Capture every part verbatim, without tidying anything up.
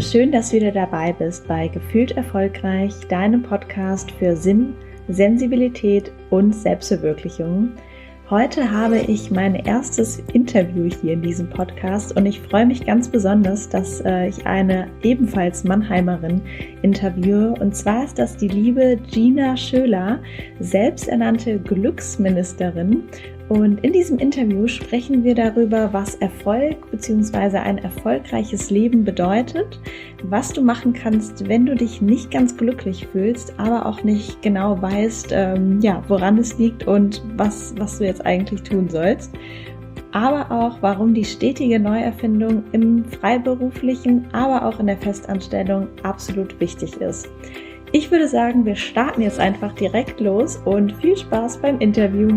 schön, dass du wieder dabei bist bei Gefühlt Erfolgreich, deinem Podcast für Sinn, Sensibilität und Selbstverwirklichung. Heute habe ich mein erstes Interview hier in diesem Podcast und ich freue mich ganz besonders, dass äh, ich eine ebenfalls Mannheimerin interviewe. Und zwar ist das die liebe Gina Schöler, selbsternannte Glücksministerin. Und in diesem Interview sprechen wir darüber, was Erfolg bzw. ein erfolgreiches Leben bedeutet, was du machen kannst, wenn du dich nicht ganz glücklich fühlst, aber auch nicht genau weißt, ähm, ja, woran es liegt und was, was du jetzt eigentlich tun sollst. Aber auch, warum die stetige Neuerfindung im freiberuflichen, aber auch in der Festanstellung absolut wichtig ist. Ich würde sagen, wir starten jetzt einfach direkt los und viel Spaß beim Interview.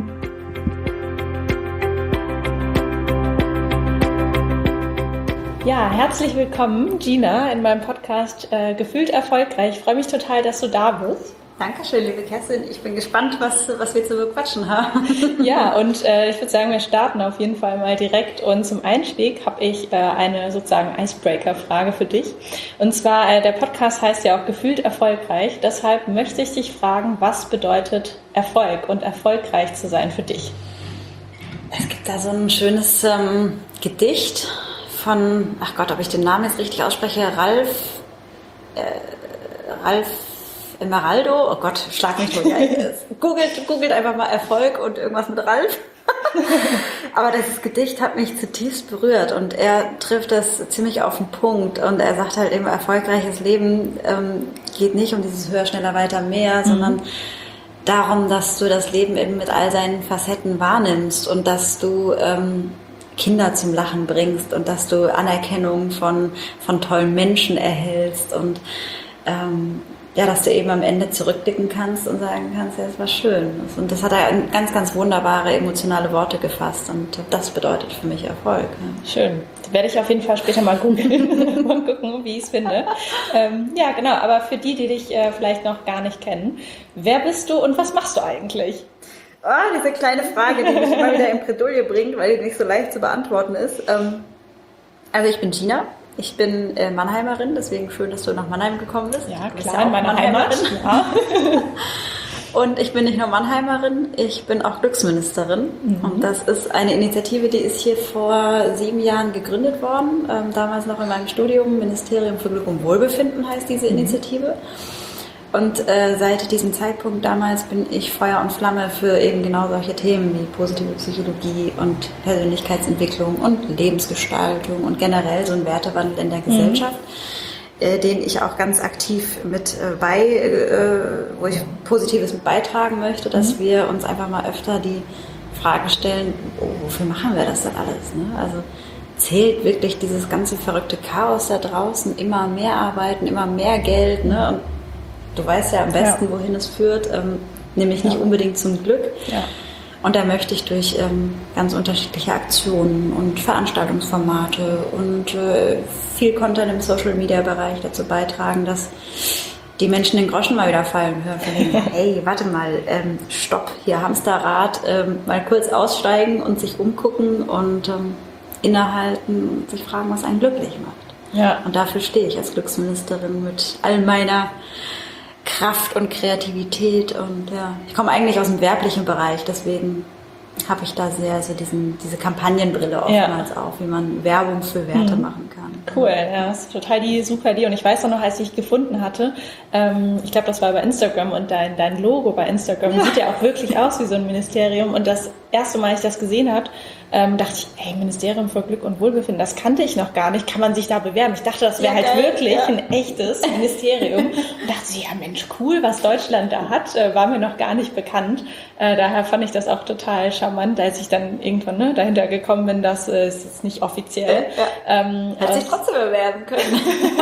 Ja, herzlich willkommen, Gina, in meinem Podcast äh, Gefühlt Erfolgreich. Ich freue mich total, dass du da bist. Dankeschön, liebe Kerstin. Ich bin gespannt, was, was wir zu bequatschen haben. Ja, und äh, ich würde sagen, wir starten auf jeden Fall mal direkt. Und zum Einstieg habe ich äh, eine sozusagen Icebreaker-Frage für dich. Und zwar, äh, der Podcast heißt ja auch Gefühlt Erfolgreich. Deshalb möchte ich dich fragen, was bedeutet Erfolg und erfolgreich zu sein für dich? Es gibt da so ein schönes ähm, Gedicht von, ach Gott, ob ich den Namen jetzt richtig ausspreche, Ralf, äh, Ralf Emeraldo, oh Gott, schlag mich durch. googelt, googelt einfach mal Erfolg und irgendwas mit Ralf. Aber das Gedicht hat mich zutiefst berührt und er trifft das ziemlich auf den Punkt und er sagt halt eben, erfolgreiches Leben ähm, geht nicht um dieses höher, schneller, weiter, mehr, mhm. sondern darum, dass du das Leben eben mit all seinen Facetten wahrnimmst und dass du ähm, Kinder zum Lachen bringst und dass du Anerkennung von, von tollen Menschen erhältst und ähm, ja, dass du eben am Ende zurückblicken kannst und sagen kannst, ja, es war schön. Und das hat er in ganz, ganz wunderbare emotionale Worte gefasst und das bedeutet für mich Erfolg. Ja. Schön. Das werde ich auf jeden Fall später mal googeln, mal gucken, wie ich es finde. Ähm, ja, genau, aber für die, die dich äh, vielleicht noch gar nicht kennen, wer bist du und was machst du eigentlich? Oh, diese kleine Frage, die mich immer wieder in Bredouille bringt, weil die nicht so leicht zu beantworten ist. Also ich bin Gina, ich bin Mannheimerin, deswegen schön, dass du nach Mannheim gekommen bist. Ja, klar, in meiner Heimat. Ja. Und ich bin nicht nur Mannheimerin, ich bin auch Glücksministerin. Mhm. Und das ist eine Initiative, die ist hier vor sieben Jahren gegründet worden. Damals noch in meinem Studium, Ministerium für Glück und Wohlbefinden heißt diese Initiative. Mhm. Und äh, seit diesem Zeitpunkt damals bin ich Feuer und Flamme für eben genau solche Themen wie positive Psychologie und Persönlichkeitsentwicklung und Lebensgestaltung und generell so ein Wertewandel in der Gesellschaft, mhm. äh, den ich auch ganz aktiv mit äh, bei, äh, wo ich Positives mit beitragen möchte, dass mhm. wir uns einfach mal öfter die Frage stellen, oh, wofür machen wir das denn alles? Ne? Also zählt wirklich dieses ganze verrückte Chaos da draußen, immer mehr arbeiten, immer mehr Geld, ne? Und du weißt ja am besten, ja. wohin es führt, ähm, nämlich nicht ja. unbedingt zum Glück. Ja. Und da möchte ich durch ähm, ganz unterschiedliche Aktionen und Veranstaltungsformate und äh, viel Content im Social-Media-Bereich dazu beitragen, dass die Menschen den Groschen mal wieder fallen hören. Von hey, warte mal, ähm, stopp, hier Hamsterrad, ähm, mal kurz aussteigen und sich umgucken und ähm, innehalten und sich fragen, was einen glücklich macht. Ja. Und dafür stehe ich als Glücksministerin mit all meiner Kraft und Kreativität und ja, ich komme eigentlich aus dem werblichen Bereich, deswegen habe ich da sehr so diesen, diese Kampagnenbrille oftmals ja. auf, wie man Werbung für Werte mhm. machen kann. Cool, ja, das ist total die super Idee und ich weiß auch noch, als ich dich gefunden hatte, ähm, ich glaube, das war bei Instagram und dein, dein Logo bei Instagram ja. sieht ja auch wirklich aus wie so ein Ministerium und das erste Mal, als ich das gesehen habe, ähm, dachte ich, hey, Ministerium für Glück und Wohlbefinden, das kannte ich noch gar nicht, kann man sich da bewerben? Ich dachte, das wäre ja, halt geil. wirklich ja. ein echtes Ministerium und dachte so, ja Mensch, cool, was Deutschland da hat, äh, war mir noch gar nicht bekannt. Äh, daher fand ich das auch total charmant, als ich dann irgendwann ne, dahinter gekommen bin, dass äh, es jetzt nicht offiziell ja. ähm, Hätte sich trotzdem bewerben können.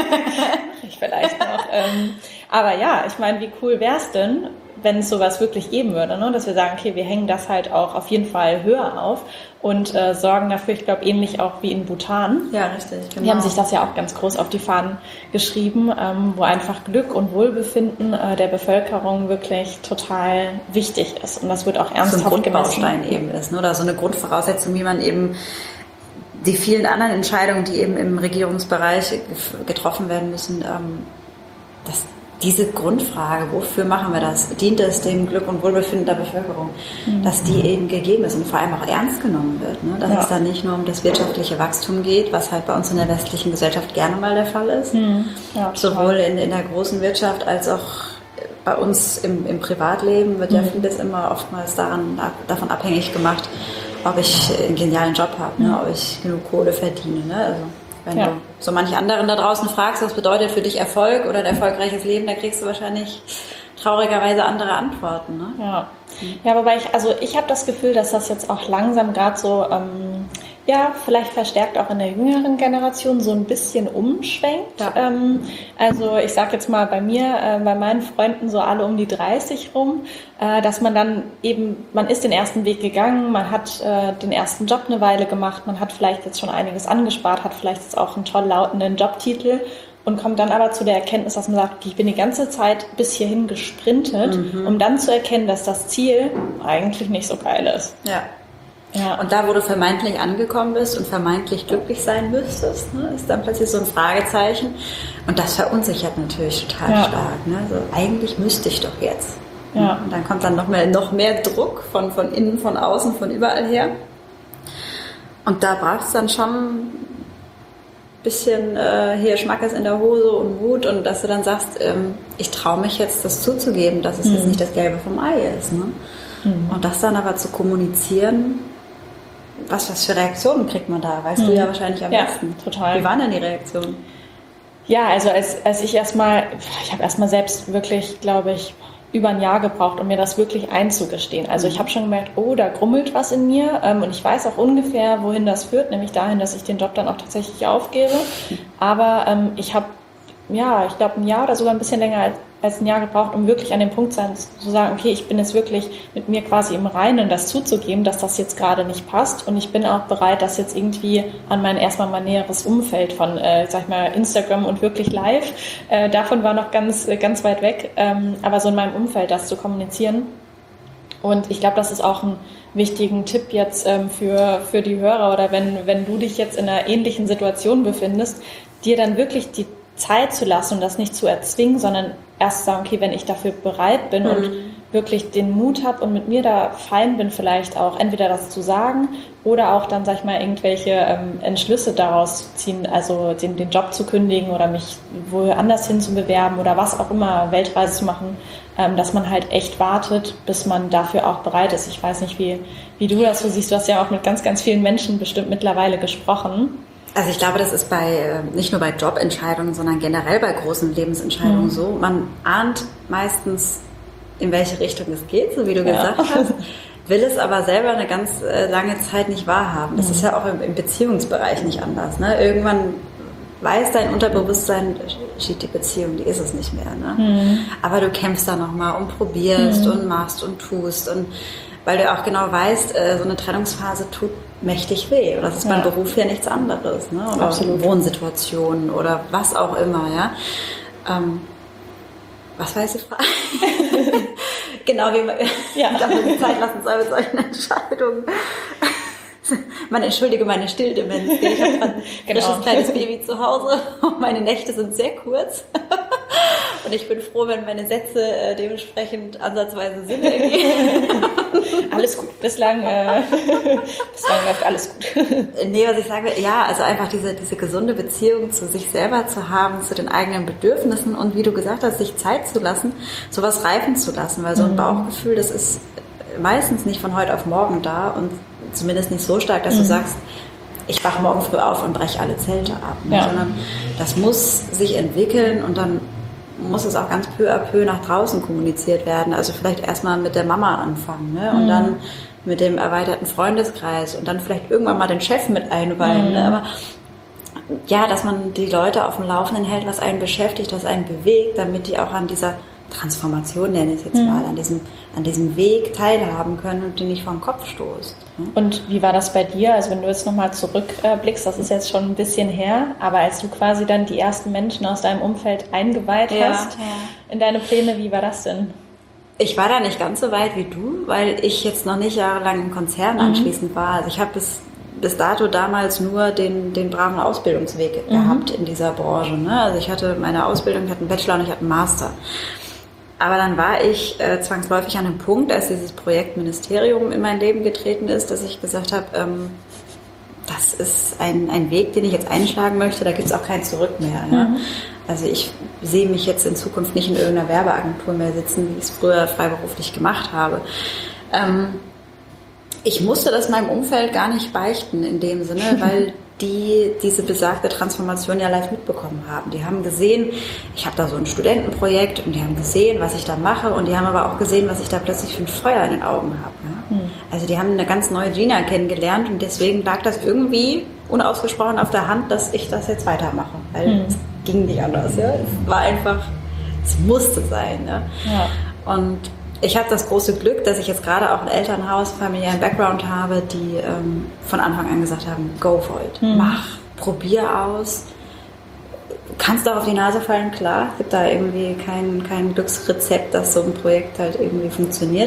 ich vielleicht noch. Ähm, aber ja, ich meine, wie cool wäre es denn, wenn es sowas wirklich geben würde, ne? Dass wir sagen, okay, wir hängen das halt auch auf jeden Fall höher auf und äh, sorgen dafür, ich glaube, ähnlich auch wie in Bhutan. Ja, richtig, genau. Die haben sich das ja auch ganz groß auf die Fahnen geschrieben, ähm, wo einfach Glück und Wohlbefinden äh, der Bevölkerung wirklich total wichtig ist und das wird auch ernsthaft gemessen. So ein Grundbaustein gemessen. eben ist, ne? Oder so eine Grundvoraussetzung, wie man eben die vielen anderen Entscheidungen, die eben im Regierungsbereich getroffen werden müssen, ähm, das diese Grundfrage, wofür machen wir das? Dient es dem Glück und Wohlbefinden der Bevölkerung? Mhm. Dass die eben gegeben ist und vor allem auch ernst genommen wird. Ne? Dass ja. es dann nicht nur um das wirtschaftliche Wachstum geht, was halt bei uns in der westlichen Gesellschaft gerne mal der Fall ist. Mhm. Ja, sowohl in, in der großen Wirtschaft als auch bei uns im, im Privatleben wird mhm. ja vieles immer oftmals daran, davon abhängig gemacht, ob ich einen genialen Job habe, ne? Ob ich genug Kohle verdiene. Ne? Also, wenn ja. du so manche anderen da draußen fragst, was bedeutet für dich Erfolg oder ein erfolgreiches Leben, da kriegst du wahrscheinlich traurigerweise andere Antworten. Ne? Ja. ja, wobei ich, also ich habe das Gefühl, dass das jetzt auch langsam gerade so, ähm, ja, vielleicht verstärkt auch in der jüngeren Generation so ein bisschen umschwenkt. Ja. Ähm, also ich sag jetzt mal bei mir, äh, bei meinen Freunden so alle um die dreißig rum, äh, dass man dann eben, man ist den ersten Weg gegangen, man hat äh, den ersten Job eine Weile gemacht, man hat vielleicht jetzt schon einiges angespart, hat vielleicht jetzt auch einen toll lautenden Jobtitel und kommt dann aber zu der Erkenntnis, dass man sagt, okay, ich bin die ganze Zeit bis hierhin gesprintet, mhm. um dann zu erkennen, dass das Ziel eigentlich nicht so geil ist. Ja. Ja. Und da, wo du vermeintlich angekommen bist und vermeintlich glücklich sein müsstest, ne, ist dann plötzlich so ein Fragezeichen. Und das verunsichert natürlich total ja. stark. Ne? Also eigentlich müsste ich doch jetzt. Ja. Und dann kommt dann noch mehr, noch mehr Druck von, von innen, von außen, von überall her. Und da braucht es dann schon ein bisschen äh, hier Schmackes in der Hose und Mut. Und dass du dann sagst, ähm, ich traue mich jetzt, das zuzugeben, dass es mhm. jetzt nicht das Gelbe vom Ei ist. Ne? Mhm. Und das dann aber zu kommunizieren, Was, was für Reaktionen kriegt man da? Weißt mhm. du ja wahrscheinlich am ja, besten. Total. Wie waren denn die Reaktionen? Ja, also als, als ich erstmal, ich habe erstmal selbst wirklich, glaube ich, über ein Jahr gebraucht, um mir das wirklich einzugestehen. Also ich habe schon gemerkt, oh, da grummelt was in mir ähm, und ich weiß auch ungefähr, wohin das führt, nämlich dahin, dass ich den Job dann auch tatsächlich aufgebe. Aber ähm, ich habe, ja, ich glaube ein Jahr oder sogar ein bisschen länger als als ein Jahr gebraucht, um wirklich an dem Punkt sein, zu sagen, okay, ich bin jetzt wirklich mit mir quasi im Reinen, das zuzugeben, dass das jetzt gerade nicht passt und ich bin auch bereit, das jetzt irgendwie an mein erstmal mein näheres Umfeld von, äh, sag ich mal, Instagram und wirklich live, äh, davon war noch ganz, ganz weit weg, ähm, aber so in meinem Umfeld das zu kommunizieren. Und ich glaube, das ist auch ein wichtigen Tipp jetzt ähm, für, für die Hörer oder wenn, wenn du dich jetzt in einer ähnlichen Situation befindest, dir dann wirklich die Zeit zu lassen und das nicht zu erzwingen, sondern erst sagen, okay, wenn ich dafür bereit bin mhm. und wirklich den Mut habe und mit mir da fein bin, vielleicht auch entweder das zu sagen oder auch dann, sag ich mal, irgendwelche ähm, Entschlüsse daraus ziehen, also den, den Job zu kündigen oder mich woanders hin zu bewerben oder was auch immer, Weltreise zu machen, ähm, dass man halt echt wartet, bis man dafür auch bereit ist. Ich weiß nicht, wie, wie du das so siehst. Du hast ja auch mit ganz, ganz vielen Menschen bestimmt mittlerweile gesprochen. Also ich glaube, das ist bei nicht nur bei Jobentscheidungen, sondern generell bei großen Lebensentscheidungen mhm. so. Man ahnt meistens, in welche Richtung es geht, so wie du ja. gesagt hast, will es aber selber eine ganz lange Zeit nicht wahrhaben. Das mhm. ist ja auch im Beziehungsbereich nicht anders. Ne? Irgendwann weiß dein Unterbewusstsein, shit, die Beziehung, die ist es nicht mehr. Ne? Mhm. Aber du kämpfst da nochmal und probierst mhm. und machst und tust. Und weil du auch genau weißt, so eine Trennungsphase tut mächtig weh. Und das ist beim ja. Beruf ja nichts anderes. Ne? Oder absolut. Wohnsituationen oder was auch immer. Ja. Ähm, was war jetzt die Frage? Genau, wie man ja. die Zeit lassen soll mit solchen Entscheidungen. Man entschuldige meine Stilldemenz. Ich habe ein genau. frisches kleines Baby zu Hause und meine Nächte sind sehr kurz. Und ich bin froh, wenn meine Sätze äh, dementsprechend ansatzweise Sinn ergeben. Alles gut. Bislang, äh, bislang läuft alles gut. Nee, was ich sage, ja, also einfach diese, diese gesunde Beziehung zu sich selber zu haben, zu den eigenen Bedürfnissen und wie du gesagt hast, sich Zeit zu lassen, sowas reifen zu lassen, weil so ein mhm. Bauchgefühl, das ist meistens nicht von heute auf morgen da und zumindest nicht so stark, dass mhm. du sagst, ich wache morgen früh auf und breche alle Zelte ab, ne? Ja. Sondern das muss sich entwickeln und dann muss es auch ganz peu à peu nach draußen kommuniziert werden. Also vielleicht erstmal mit der Mama anfangen, ne? Und mhm. dann mit dem erweiterten Freundeskreis und dann vielleicht irgendwann mal den Chef mit einweihen. Mhm. Ne? Aber ja, dass man die Leute auf dem Laufenden hält, was einen beschäftigt, was einen bewegt, damit die auch an dieser Transformation, nenne ich es jetzt mhm. mal, an diesem, an diesem Weg teilhaben können und die nicht vor den Kopf stoßt. Ne? Und wie war das bei dir? Also wenn du jetzt nochmal zurückblickst, das ist jetzt schon ein bisschen her, aber als du quasi dann die ersten Menschen aus deinem Umfeld eingeweiht ja, hast ja. in deine Pläne, wie war das denn? Ich war da nicht ganz so weit wie du, weil ich jetzt noch nicht jahrelang im Konzern mhm. anschließend war. Also ich habe bis bis dato damals nur den, den braven Ausbildungsweg mhm. gehabt in dieser Branche. Ne? Also ich hatte meine Ausbildung, ich hatte einen Bachelor und ich hatte einen Master. Aber dann war ich äh, zwangsläufig an einem Punkt, als dieses Projekt Ministerium in mein Leben getreten ist, dass ich gesagt habe, ähm, das ist ein, ein Weg, den ich jetzt einschlagen möchte, da gibt es auch kein Zurück mehr. Ja? Mhm. Also ich sehe mich jetzt in Zukunft nicht in irgendeiner Werbeagentur mehr sitzen, wie ich es früher freiberuflich gemacht habe. Ähm, ich musste das meinem Umfeld gar nicht beichten in dem Sinne, weil die diese besagte Transformation ja live mitbekommen haben. Die haben gesehen, ich habe da so ein Studentenprojekt und die haben gesehen, was ich da mache und die haben aber auch gesehen, was ich da plötzlich für ein Feuer in den Augen habe. Ja? Mhm. Also die haben eine ganz neue Gina kennengelernt und deswegen lag das irgendwie unausgesprochen auf der Hand, dass ich das jetzt weitermache. Weil mhm. es ging nicht anders. Ja? Es war einfach, es musste sein. Ja? Ja. Und ich habe das große Glück, dass ich jetzt gerade auch ein Elternhaus, familiären Background habe, die ähm, von Anfang an gesagt haben, go for it, mhm. mach, probier aus. Kannst du auf die Nase fallen, klar. Es gibt da irgendwie kein, kein Glücksrezept, dass so ein Projekt halt irgendwie funktioniert.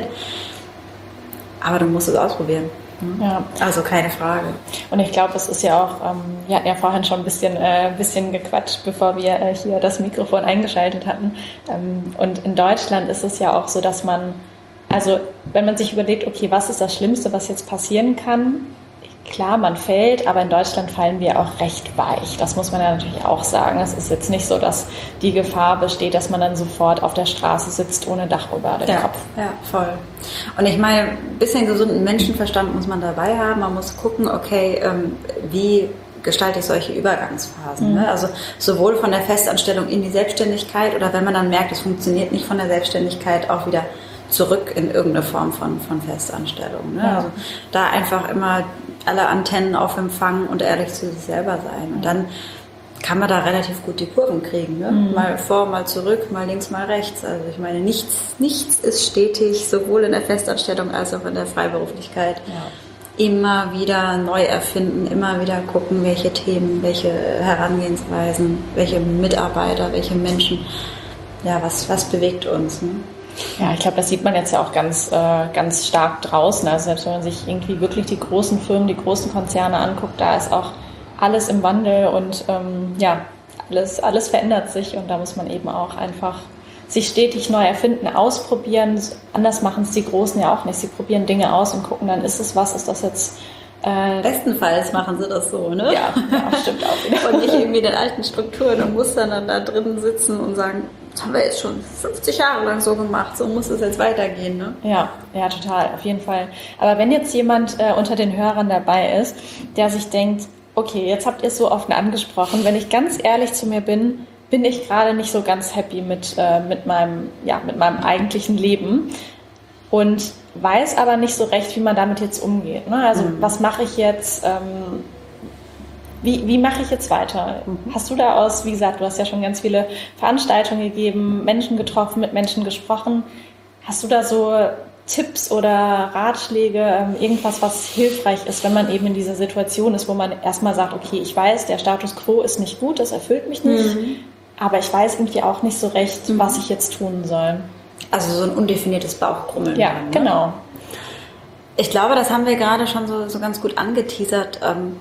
Aber du musst es ausprobieren. Ja. Also keine Frage. Und ich glaube, es ist ja auch, ähm, wir hatten ja vorhin schon ein bisschen, äh, bisschen gequatscht, bevor wir äh, hier das Mikrofon eingeschaltet hatten. Ähm, und in Deutschland ist es ja auch so, dass man, also wenn man sich überlegt, okay, was ist das Schlimmste, was jetzt passieren kann? Klar, man fällt, aber in Deutschland fallen wir auch recht weich. Das muss man ja natürlich auch sagen. Es ist jetzt nicht so, dass die Gefahr besteht, dass man dann sofort auf der Straße sitzt ohne Dach über den ja, Kopf. Ja, voll. Und ich meine, ein bisschen gesunden Menschenverstand muss man dabei haben. Man muss gucken, okay, ähm, wie gestalte ich solche Übergangsphasen? Mhm. Ne? Also sowohl von der Festanstellung in die Selbstständigkeit oder wenn man dann merkt, es funktioniert nicht von der Selbstständigkeit, auch wieder zurück in irgendeine Form von, von Festanstellung. Ne? Ja. Also da einfach immer alle Antennen auf Empfang und ehrlich zu sich selber sein. Und dann kann man da relativ gut die Kurven kriegen. Ne? Mhm. Mal vor, mal zurück, mal links, mal rechts. Also ich meine, nichts, nichts ist stetig, sowohl in der Festanstellung als auch in der Freiberuflichkeit. Ja. Immer wieder neu erfinden, immer wieder gucken, welche Themen, welche Herangehensweisen, welche Mitarbeiter, welche Menschen, ja, was, was bewegt uns. Ne? Ja, ich glaube, das sieht man jetzt ja auch ganz, äh, ganz stark draußen. Also selbst wenn man sich irgendwie wirklich die großen Firmen, die großen Konzerne anguckt, da ist auch alles im Wandel und ähm, ja, alles, alles verändert sich und da muss man eben auch einfach sich stetig neu erfinden, ausprobieren. Anders machen es die Großen ja auch nicht. Sie probieren Dinge aus und gucken, dann ist es was, ist das jetzt... Äh, Bestenfalls machen sie das so, ne? Ja, ja, stimmt auch wieder. Und nicht irgendwie in den alten Strukturen und Mustern dann da drin sitzen und sagen, das haben wir jetzt schon fünfzig Jahre lang so gemacht, so muss es jetzt weitergehen, ne? Ja, ja, total, auf jeden Fall. Aber wenn jetzt jemand äh, unter den Hörern dabei ist, der sich denkt, okay, jetzt habt ihr es so offen angesprochen, wenn ich ganz ehrlich zu mir bin, bin ich gerade nicht so ganz happy mit, äh, mit, meinem, ja, mit meinem eigentlichen Leben und weiß aber nicht so recht, wie man damit jetzt umgeht. Ne? Also mhm. was mache ich jetzt? Ähm, wie wie mache ich jetzt weiter? Mhm. Hast du da aus, wie gesagt, du hast ja schon ganz viele Veranstaltungen gegeben, Menschen getroffen, mit Menschen gesprochen. Hast du da so Tipps oder Ratschläge, ähm, irgendwas, was hilfreich ist, wenn man eben in dieser Situation ist, wo man erstmal sagt, okay, ich weiß, der Status quo ist nicht gut, das erfüllt mich nicht, mhm. aber ich weiß irgendwie auch nicht so recht, mhm. was ich jetzt tun soll. Also so ein undefiniertes Bauchkrummeln. Ja, ne? Genau. Ich glaube, das haben wir gerade schon so, so ganz gut angeteasert. Ähm,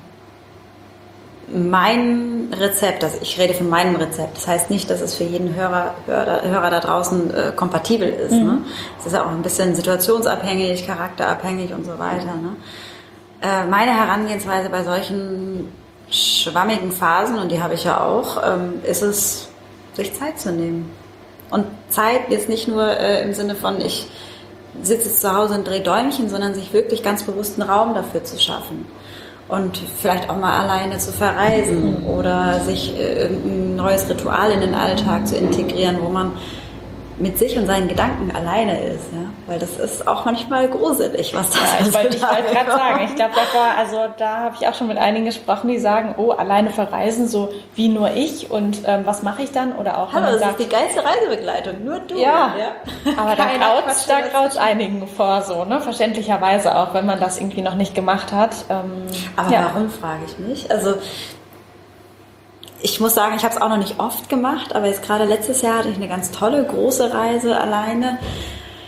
mein Rezept, also ich rede von meinem Rezept, das heißt nicht, dass es für jeden Hörer, Hörer, Hörer da draußen äh, kompatibel ist. Mhm. Ne? Es ist ja auch ein bisschen situationsabhängig, charakterabhängig und so weiter. Ne? Äh, meine Herangehensweise bei solchen schwammigen Phasen, und die habe ich ja auch, ähm, ist es, sich Zeit zu nehmen. Und Zeit jetzt nicht nur äh, im Sinne von, ich sitze jetzt zu Hause und drehe Däumchen, sondern sich wirklich ganz bewusst einen Raum dafür zu schaffen. Und vielleicht auch mal alleine zu verreisen oder sich äh, ein neues Ritual in den Alltag zu integrieren, wo man mit sich und seinen Gedanken alleine ist, ja, weil das ist auch manchmal gruselig, was das ja, ich wollte wollt gerade sagen, ich glaube, da war, also da habe ich auch schon mit einigen gesprochen, die sagen, oh, alleine verreisen, so wie nur ich und ähm, was mache ich dann? Oder auch, hallo, das sagt, ist die geilste Reisebegleitung, nur du. Ja, ja. Aber da graut's, da graut's einigen vor, so, ne, verständlicherweise auch, wenn man das irgendwie noch nicht gemacht hat. Ähm, aber ja. Warum, frage ich mich, also ich muss sagen, ich habe es auch noch nicht oft gemacht, aber jetzt gerade letztes Jahr hatte ich eine ganz tolle, große Reise alleine.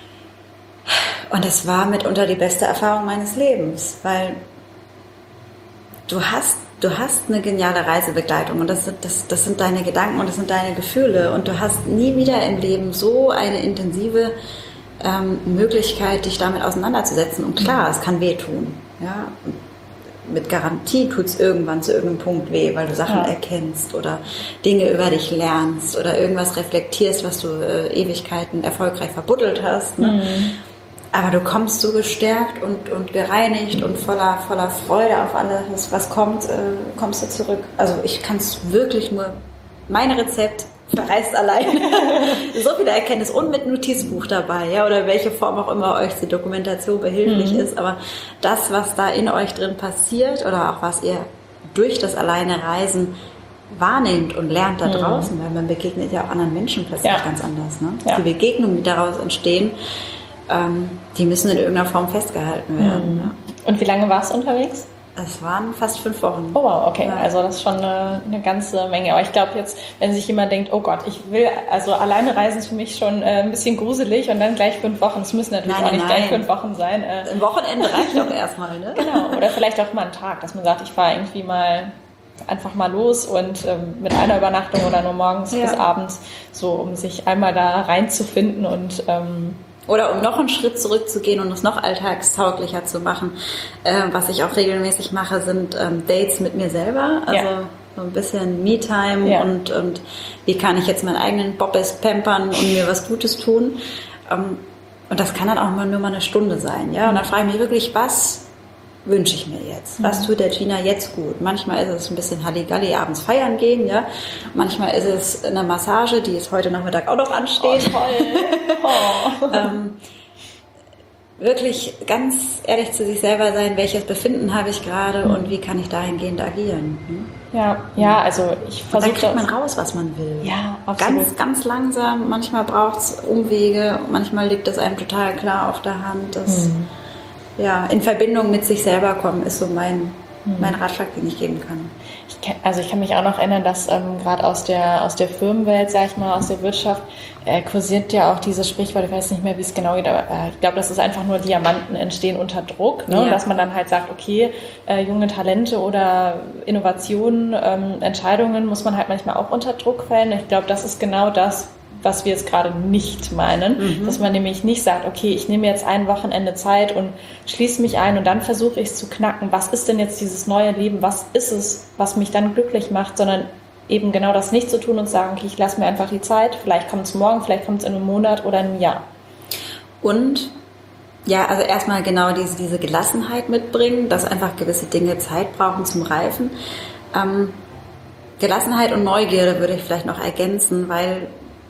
Und es war mitunter die beste Erfahrung meines Lebens, weil du hast, du hast eine geniale Reisebegleitung und das sind, das, das sind deine Gedanken und das sind deine Gefühle und du hast nie wieder im Leben so eine intensive ähm, Möglichkeit, dich damit auseinanderzusetzen. Und klar, es kann wehtun. Ja? Mit Garantie tut es irgendwann zu irgendeinem Punkt weh, weil du Sachen ja. erkennst oder Dinge über dich lernst oder irgendwas reflektierst, was du äh, Ewigkeiten erfolgreich verbuddelt hast. Ne? Mhm. Aber du kommst so gestärkt und, und gereinigt und voller, voller Freude auf alles, was kommt, äh, kommst du zurück. Also ich kann es wirklich nur, mein Rezept, verreist alleine. So viele Erkenntnis und mit Notizbuch dabei, ja, oder welche Form auch immer euch die Dokumentation behilflich mhm. ist. Aber das, was da in euch drin passiert oder auch was ihr durch das alleine Reisen wahrnehmt und lernt da draußen, mhm. weil man begegnet ja auch anderen Menschen plötzlich ja. ganz anders. Ne? Ja. Die Begegnungen, die daraus entstehen, ähm, die müssen in irgendeiner Form festgehalten werden. Mhm. Ja. Und wie lange warst du unterwegs? Es waren fast fünf Wochen. Oh wow, okay. Ja. Also das ist schon eine, eine ganze Menge. Aber ich glaube jetzt, wenn sich jemand denkt, oh Gott, ich will, also alleine reisen ist für mich schon äh, ein bisschen gruselig und dann gleich fünf Wochen. Es müssen natürlich nein, auch nicht nein. gleich fünf Wochen sein. Äh, Ein Wochenende reicht doch erstmal, ne? Genau. Oder vielleicht auch mal einen Tag, dass man sagt, ich fahre irgendwie mal einfach mal los und ähm, mit einer Übernachtung oder nur morgens ja. bis abends, so um sich einmal da reinzufinden und ähm, oder um noch einen Schritt zurückzugehen und es noch alltagstauglicher zu machen. Äh, was ich auch regelmäßig mache, sind ähm, Dates mit mir selber. Also ja. so ein bisschen Me-Time ja. und, und wie kann ich jetzt meinen eigenen Bobbes pampern und mir was Gutes tun. Ähm, und das kann dann auch mal nur mal eine Stunde sein. Ja? Und dann frage ich mich wirklich, was wünsche ich mir jetzt? Was tut der Gina jetzt gut? Manchmal ist es ein bisschen Halligalli, abends feiern gehen, ja. Manchmal ist es eine Massage, die jetzt heute Nachmittag auch noch ansteht. Oh, toll. Oh. ähm, wirklich ganz ehrlich zu sich selber sein, welches Befinden habe ich gerade mhm. und wie kann ich dahingehend agieren? Hm? Ja, ja, also ich versuche. Dann kriegt man raus, was man will. Ja, absolut. Ganz, ganz langsam. Manchmal braucht es Umwege, manchmal liegt es einem total klar auf der Hand. Das mhm. Ja, in Verbindung mit sich selber kommen, ist so mein, mein Ratschlag, den ich geben kann. Ich kann, also ich kann mich auch noch erinnern, dass ähm, gerade aus der, aus der Firmenwelt, sag ich mal, aus der Wirtschaft, äh, kursiert ja auch dieses Sprichwort, ich weiß nicht mehr, wie es genau geht, aber äh, ich glaube, das ist einfach nur, Diamanten entstehen unter Druck, ne? Ja. Dass man dann halt sagt, okay, äh, junge Talente oder Innovationen, ähm, Entscheidungen muss man halt manchmal auch unter Druck fällen. Ich glaube, das ist genau das, was wir jetzt gerade nicht meinen, mhm. dass man nämlich nicht sagt, okay, ich nehme jetzt ein Wochenende Zeit und schließe mich ein und dann versuche ich es zu knacken. Was ist denn jetzt dieses neue Leben? Was ist es, was mich dann glücklich macht? Sondern eben genau das nicht zu tun und sagen, okay, ich lasse mir einfach die Zeit. Vielleicht kommt es morgen, vielleicht kommt es in einem Monat oder in einem Jahr. Und ja, also erstmal genau diese, diese Gelassenheit mitbringen, dass einfach gewisse Dinge Zeit brauchen zum Reifen. Ähm, Gelassenheit und Neugierde würde ich vielleicht noch ergänzen, weil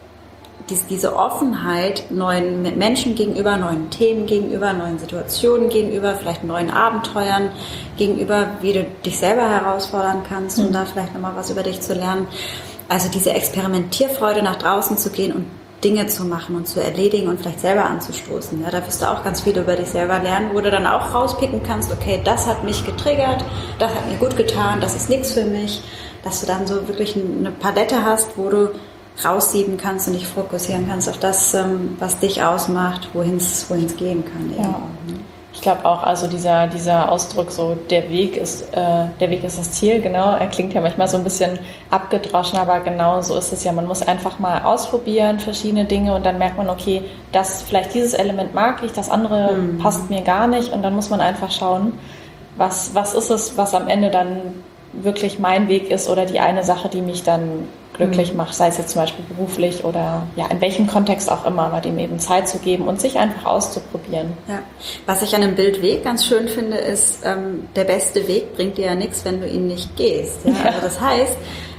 diese Offenheit neuen Menschen gegenüber, neuen Themen gegenüber, neuen Situationen gegenüber, vielleicht neuen Abenteuern gegenüber, wie du dich selber herausfordern kannst, um mhm. da vielleicht nochmal was über dich zu lernen. Also diese Experimentierfreude, nach draußen zu gehen und Dinge zu machen und zu erledigen und vielleicht selber anzustoßen. Ja, da wirst du auch ganz viel über dich selber lernen, wo du dann auch rauspicken kannst, okay, das hat mich getriggert, das hat mir gut getan, das ist nichts für mich, dass du dann so wirklich eine Palette hast, wo du raussieben kannst und dich fokussieren kannst auf das, was dich ausmacht, wohin es gehen kann. Ja. Ich glaube auch, also dieser, dieser Ausdruck, so der Weg ist, äh, der Weg ist das Ziel, genau, er klingt ja manchmal so ein bisschen abgedroschen, aber genau so ist es ja. Man muss einfach mal ausprobieren, verschiedene Dinge und dann merkt man, okay, das, vielleicht dieses Element mag ich, das andere mhm. passt mir gar nicht und dann muss man einfach schauen, was, was ist es, was am Ende dann wirklich mein Weg ist oder die eine Sache, die mich dann glücklich macht, sei es jetzt zum Beispiel beruflich oder ja, in welchem Kontext auch immer, aber dem eben Zeit zu geben und sich einfach auszuprobieren. Ja. Was ich an dem Bild Weg ganz schön finde, ist, ähm, der beste Weg bringt dir ja nichts, wenn du ihn nicht gehst. Ja? Ja. Also das heißt,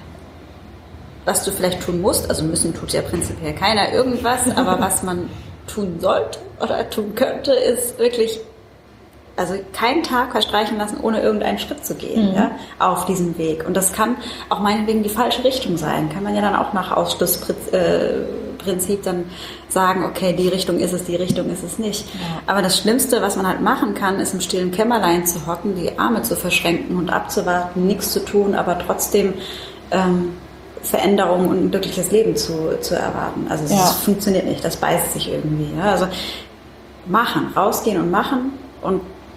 was du vielleicht tun musst, also müssen tut ja prinzipiell keiner irgendwas, aber was man tun sollte oder tun könnte, ist wirklich also keinen Tag verstreichen lassen, ohne irgendeinen Schritt zu gehen, mhm. ja, auf diesem Weg. Und das kann auch meinetwegen die falsche Richtung sein. Kann man ja dann auch nach Ausschlussprinzip dann sagen, okay, die Richtung ist es, die Richtung ist es nicht. Ja. Aber das Schlimmste, was man halt machen kann, ist im stillen Kämmerlein zu hocken, die Arme zu verschränken und abzuwarten, nichts zu tun, aber trotzdem ähm, Veränderung und ein glückliches Leben zu, zu erwarten. Also es ja. funktioniert nicht, das beißt sich irgendwie. Ja. Also machen, rausgehen und machen und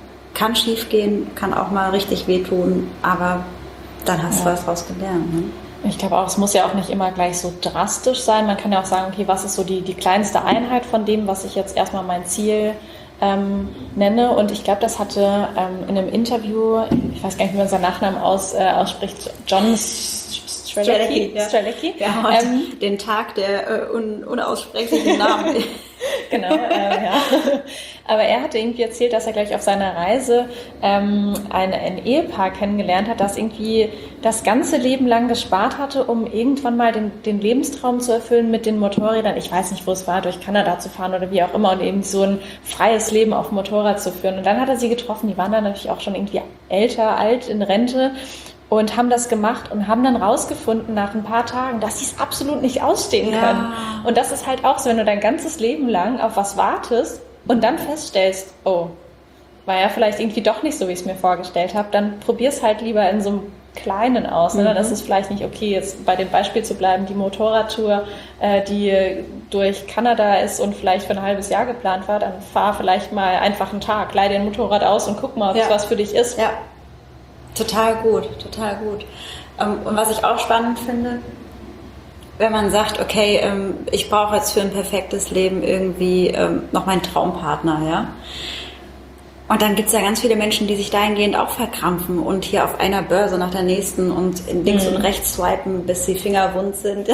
kann schief gehen, kann auch mal richtig wehtun, aber dann hast ja. du was draus gelernt. Ne? Ich glaube auch, es muss ja auch nicht immer gleich so drastisch sein. Man kann ja auch sagen, okay, was ist so die, die kleinste Einheit von dem, was ich jetzt erstmal mein Ziel ähm, nenne. Und ich glaube, das hatte ähm, in einem Interview, ich weiß gar nicht, wie man seinen Nachnamen aus, äh, ausspricht, John Strzelecki. Ja. Strzelecki. Ja, ähm, den Tag der äh, un, unaussprechlichen Namen. Genau, äh, ja. Aber er hatte irgendwie erzählt, dass er gleich auf seiner Reise ähm, ein, ein Ehepaar kennengelernt hat, das irgendwie das ganze Leben lang gespart hatte, um irgendwann mal den, den Lebenstraum zu erfüllen mit den Motorrädern. Ich weiß nicht, wo es war, durch Kanada zu fahren oder wie auch immer und eben so ein freies Leben auf dem Motorrad zu führen. Und dann hat er sie getroffen, die waren dann natürlich auch schon irgendwie älter, alt, in Rente. Und haben das gemacht und haben dann rausgefunden nach ein paar Tagen, dass sie es absolut nicht ausstehen ja. können. Und das ist halt auch so, wenn du dein ganzes Leben lang auf was wartest und dann feststellst, oh, war ja vielleicht irgendwie doch nicht so, wie ich es mir vorgestellt habe, dann probier's halt lieber in so einem Kleinen aus. Mhm. Ne? Das ist vielleicht nicht okay, jetzt bei dem Beispiel zu bleiben, die Motorradtour, äh, die durch Kanada ist und vielleicht für ein halbes Jahr geplant war, dann fahr vielleicht mal einfach einen Tag, leih dir ein Motorrad aus und guck mal, ob es ja. was für dich ist. Ja. Total gut, total gut. Und was ich auch spannend finde, wenn man sagt, okay, ich brauche jetzt für ein perfektes Leben irgendwie noch meinen Traumpartner, ja. Und dann gibt es ja ganz viele Menschen, die sich dahingehend auch verkrampfen und hier auf einer Börse nach der nächsten und links mhm. und rechts swipen, bis die Finger wund sind.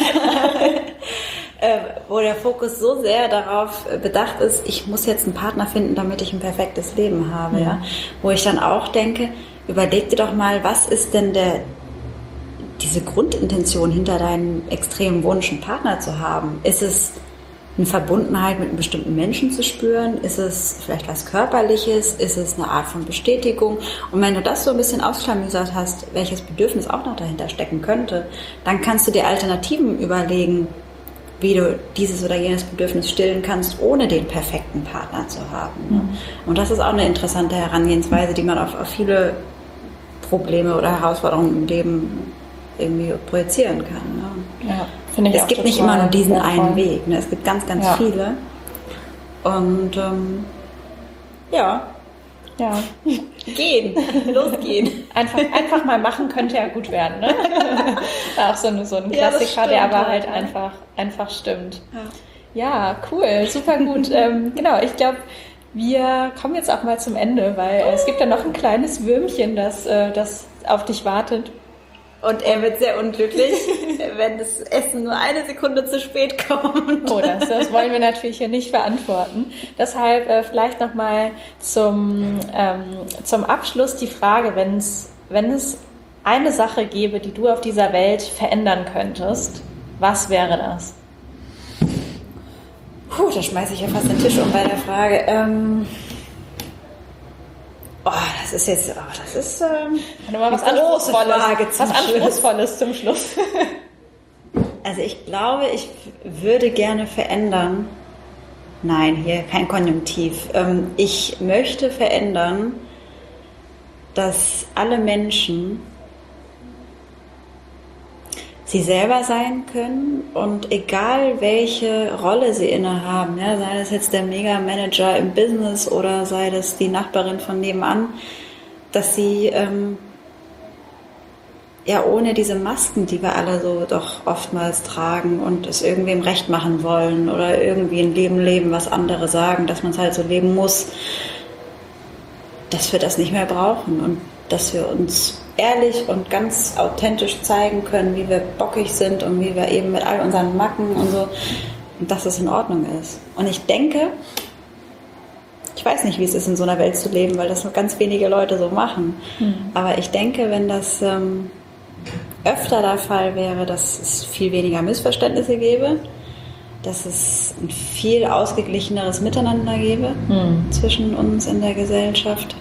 Wo der Fokus so sehr darauf bedacht ist, ich muss jetzt einen Partner finden, damit ich ein perfektes Leben habe, mhm. ja. Wo ich dann auch denke, überleg dir doch mal, was ist denn der, diese Grundintention hinter deinem extremen Wunsch, einen Partner zu haben? Ist es eine Verbundenheit mit einem bestimmten Menschen zu spüren? Ist es vielleicht was Körperliches? Ist es eine Art von Bestätigung? Und wenn du das so ein bisschen ausklamüsert hast, welches Bedürfnis auch noch dahinter stecken könnte, dann kannst du dir Alternativen überlegen, wie du dieses oder jenes Bedürfnis stillen kannst, ohne den perfekten Partner zu haben. Mhm. Und das ist auch eine interessante Herangehensweise, die man auf, auf viele Probleme oder Herausforderungen im Leben irgendwie projizieren kann. Ne? Ja, finde ich es auch gibt nicht immer nur diesen wertvoll. einen Weg. Ne? Es gibt ganz, ganz ja. viele. Und ähm, ja, ja, gehen, losgehen. Einfach, einfach mal machen könnte ja gut werden. Ne? Auch so, ein, so ein Klassiker, ja, der aber halt, halt ja. einfach, einfach stimmt. Ja, ja cool, super gut. ähm, genau, ich glaube, wir kommen jetzt auch mal zum Ende, weil äh, es gibt ja noch ein kleines Würmchen, das, äh, das auf dich wartet. Und er wird sehr unglücklich, wenn das Essen nur eine Sekunde zu spät kommt. Oh, das, das wollen wir natürlich hier nicht beantworten. Deshalb äh, vielleicht nochmal zum, ähm, zum Abschluss die Frage, wenn's, wenn es eine Sache gäbe, die du auf dieser Welt verändern könntest, was wäre das? Puh, da schmeiße ich ja fast den Tisch um bei der Frage. Ähm Oh, das ist jetzt, oh, das ist ähm, mal was Anspruchsvolles, was Anspruchsvolles zum Schluss. Also ich glaube, ich würde gerne verändern. Nein, hier kein Konjunktiv. Ähm, ich möchte verändern, dass alle Menschen sie selber sein können und egal welche Rolle sie innehaben, ja, sei das jetzt der Mega-Manager im Business oder sei das die Nachbarin von nebenan, dass sie ähm, ja ohne diese Masken, die wir alle so doch oftmals tragen und es irgendwem recht machen wollen oder irgendwie ein Leben leben, was andere sagen, dass man es halt so leben muss, dass wir das nicht mehr brauchen und dass wir uns ehrlich und ganz authentisch zeigen können, wie wir bockig sind und wie wir eben mit all unseren Macken und so, und dass es in Ordnung ist. Und ich denke, ich weiß nicht, wie es ist, in so einer Welt zu leben, weil das nur ganz wenige Leute so machen. Mhm. Aber ich denke, wenn das ähm, öfter der Fall wäre, dass es viel weniger Missverständnisse gäbe, dass es ein viel ausgeglicheneres Miteinander gäbe mhm. zwischen uns in der Gesellschaft.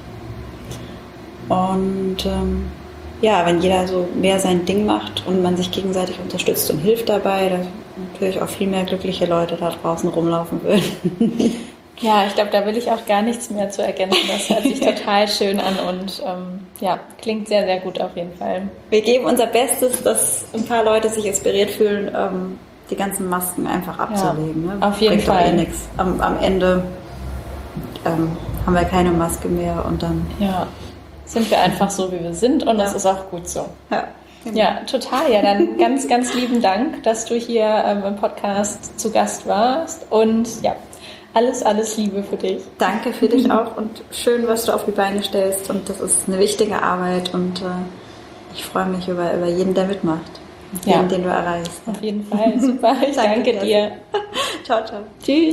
Und ähm, ja, wenn jeder so mehr sein Ding macht und man sich gegenseitig unterstützt und hilft dabei, dass natürlich auch viel mehr glückliche Leute da draußen rumlaufen würden. Ja, ich glaube, da will ich auch gar nichts mehr zu ergänzen. Das hört sich total schön an und ähm, ja, klingt sehr, sehr gut auf jeden Fall. Wir geben unser Bestes, dass ein paar Leute sich inspiriert fühlen, ähm, die ganzen Masken einfach abzulegen. Ja, ne? auf jeden Bringt Fall. Eh nichts. Am, am Ende ähm, haben wir keine Maske mehr und dann... Ja, sind wir einfach so, wie wir sind und ja. das ist auch gut so. Ja. Genau. Ja, total. Ja, dann ganz, ganz lieben Dank, dass du hier ähm, im Podcast zu Gast warst und ja, alles, alles Liebe für dich. Danke für dich auch und schön, was du auf die Beine stellst und das ist eine wichtige Arbeit und äh, ich freue mich über, über jeden, der mitmacht, ja. jeden, den du erreichst. Auf jeden Fall, super. Ich danke, danke dir. Ciao, ciao. Tschüss.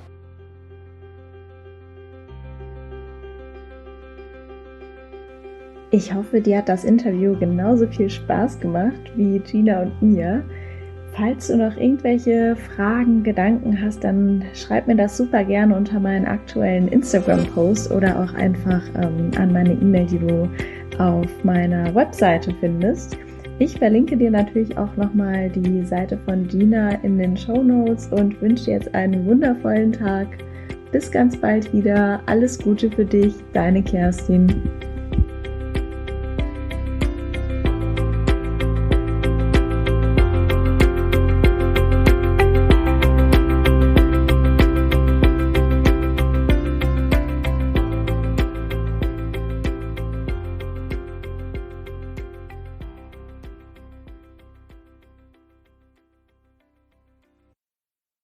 Ich hoffe, dir hat das Interview genauso viel Spaß gemacht wie Gina und mir. Falls du noch irgendwelche Fragen, Gedanken hast, dann schreib mir das super gerne unter meinen aktuellen Instagram-Post oder auch einfach ähm, an meine E-Mail, die du auf meiner Webseite findest. Ich verlinke dir natürlich auch nochmal die Seite von Gina in den Shownotes und wünsche dir jetzt einen wundervollen Tag. Bis ganz bald wieder. Alles Gute für dich, deine Kerstin.